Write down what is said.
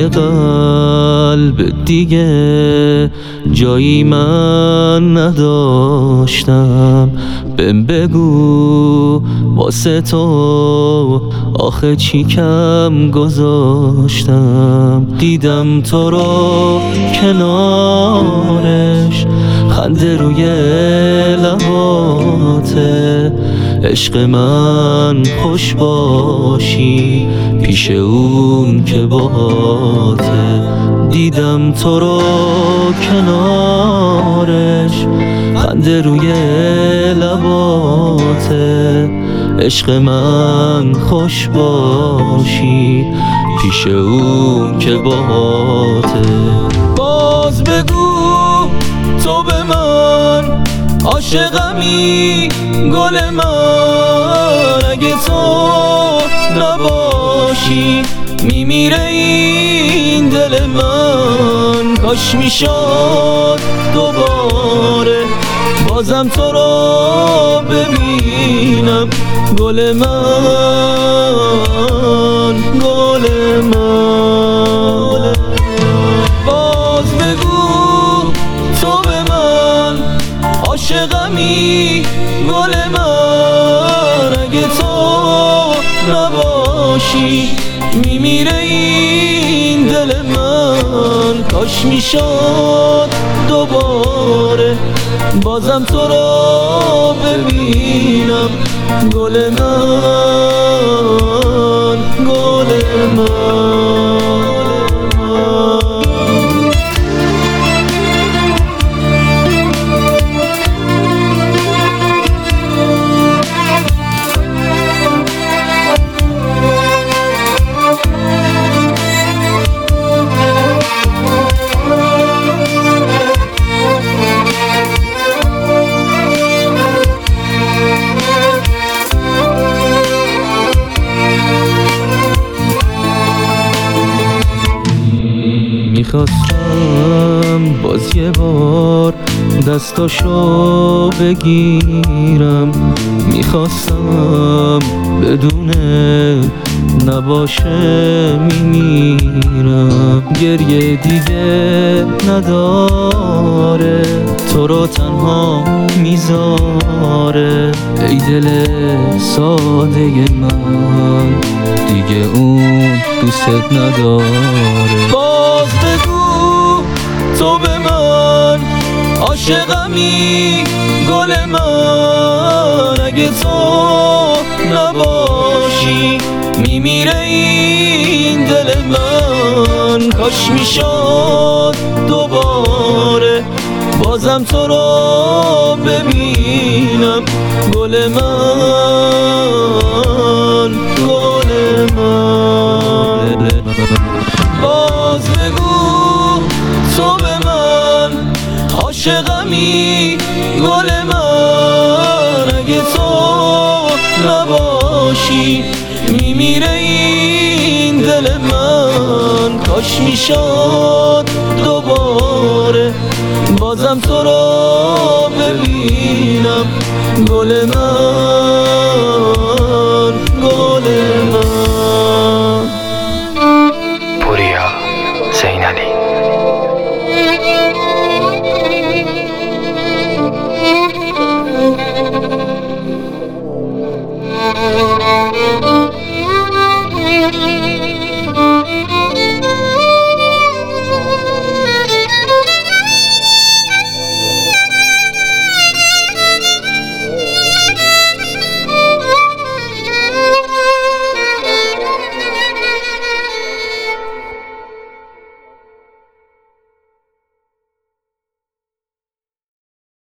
قلب دیگه جایی من نداشتم. بهم بگو واسه تو آخه چی کم گذاشتم. دیدم تو رو کنارش، خنده روی لباته. عشق من خوش باشی پیش اون که باهاته. دیدم تو رو کنارش، خنده روی لباته. عشق من خوش باشی پیش اون که باهاته. باز بگو تو به من عاشقمی گل من. اگه تو نباشی میمیره این دل من. کاش میشد دوباره بازم تو رو ببینم گل من، گل من. باز بگو تو به من عاشقمی گل من. اگه تو نباشی میمیره این دل من. کاش میشد دوباره بازم تو رو ببینم گل من، گل من. میخواستم باز یه بار دستاشو بگیرم. میخواستم بدونه نباشه میمیرم. گریه دیگه نداره تو رو تنها میذاره. ای دل ساده من دیگه اون دوست نداره. باز بگو تو به من عاشقمی گل من. اگه تو نباشی میمیره این دل من. کاش میشد دوباره بازم تو رو ببینم گل من، گل من. باز بگو تو به من عاشقمی گل من. اگه تو نباشی میمیره این دل من. کاش میشد دوباره بازم تو رو ببینم گل من.